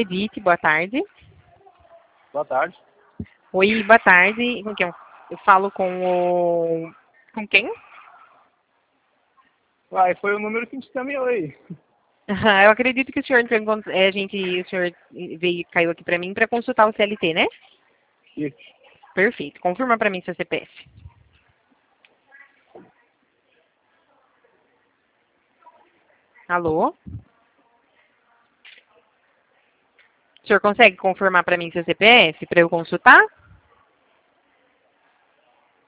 Edith, boa tarde. Boa tarde. Oi, boa tarde. Com quem eu falo com o... Com quem? Uai, foi o número que a gente caminhou aí. Eu acredito que o senhor entrou em o senhor caiu aqui para mim para consultar o CLT, né? Isso. Perfeito. Confirma para mim seu CPF. Alô? O senhor consegue confirmar para mim seu CPF para eu consultar?